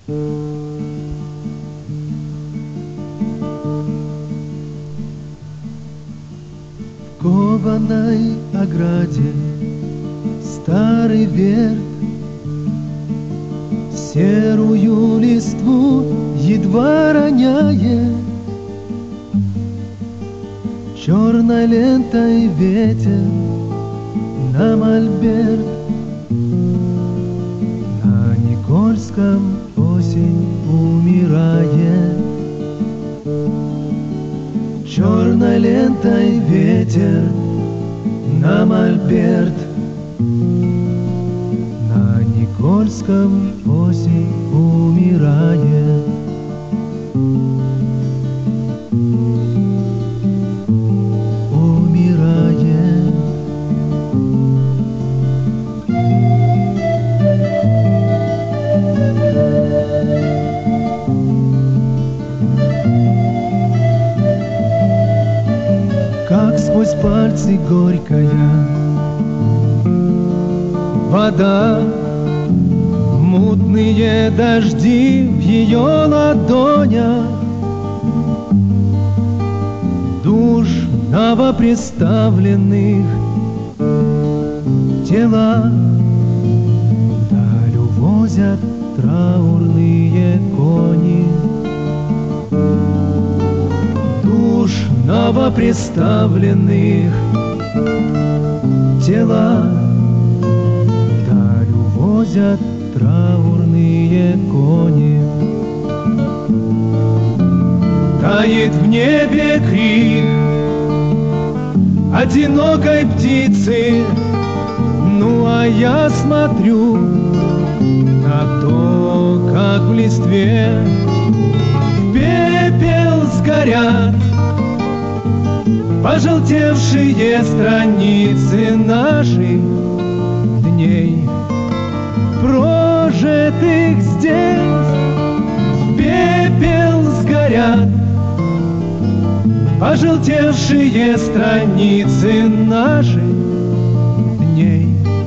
В кованой ограде старый верт серую листву едва роняет. Черной лентой ветер на мольберт. На Никольском осень умирает. Черной лентой ветер на мольберт. На Никольском осень умирает. Умирает. Как сквозь пальцы горькая вода, мутные дожди в ее ладонях, душ новоприставленных тела вдаль увозят траурные кони. Душ новоприставленных тела вдаль увозят траурные кони. Тает в небе крик одинокой птицы. Ну а я смотрю на то, как в листве в пепел сгорят пожелтевшие страницы наших дней, прожитых здесь. В пепел сгорят пожелтевшие страницы наших дней,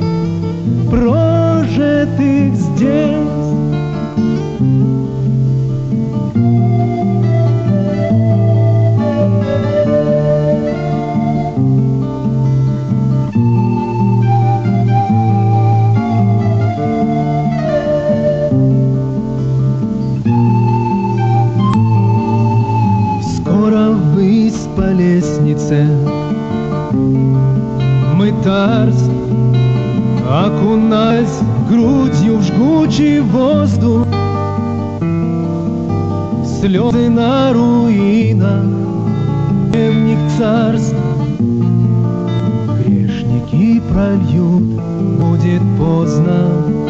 прожитых здесь. По лестнице мы тарс, окунаясь грудью в жгучий воздух. Слезы на руинах древних царств грешники прольют, будет поздно.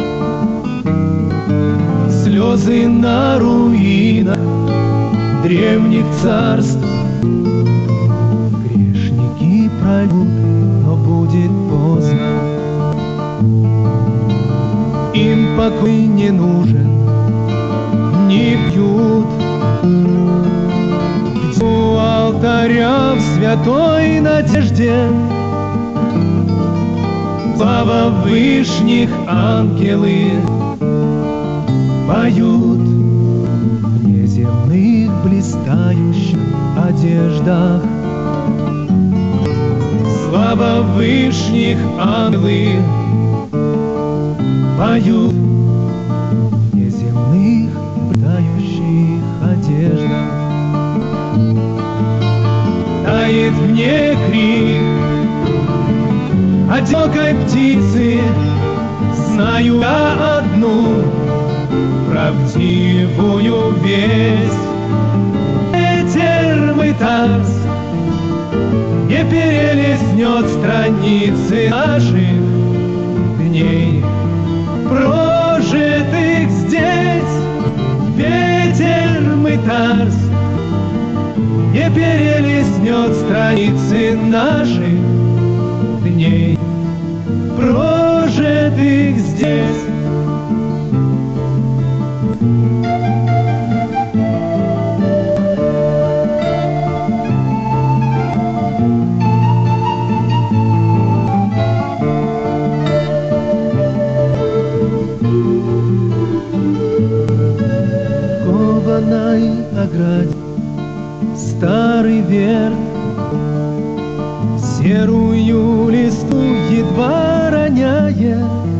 Слезы на руинах древних царств прольют, но будет поздно. Им покой не нужен, не пьют. У алтаря в святой надежде слава вышних ангелы поют в неземных блистающих одеждах. Слава вышних ангелы поют в неземных блистающих одеждах. Тает мне крик одинокой птицы. Знаю я одну правдивую весть. Ветер мытарс не перелистнет страницы наших дней, прожитых здесь. Ветер мытарс не перелистнет страницы наших дней, прожитых здесь. ограде старый верх серую листу едва роняет.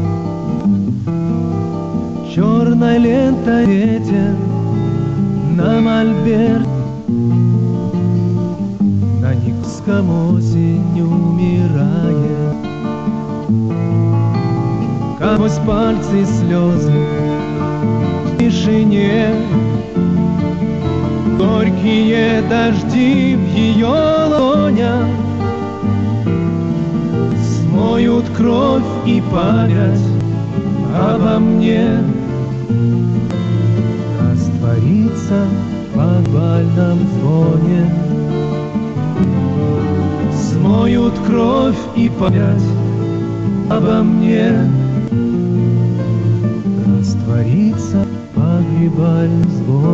Черной лентой ветер на мольберт, на Никском осень умирает. Сквозь пальцы слезы в тишине, горькие дожди в ее лонях смоют кровь и память обо мне. Растворится в подвальном звоне, смоют кровь и память обо мне. Растворится в погребальном звоне.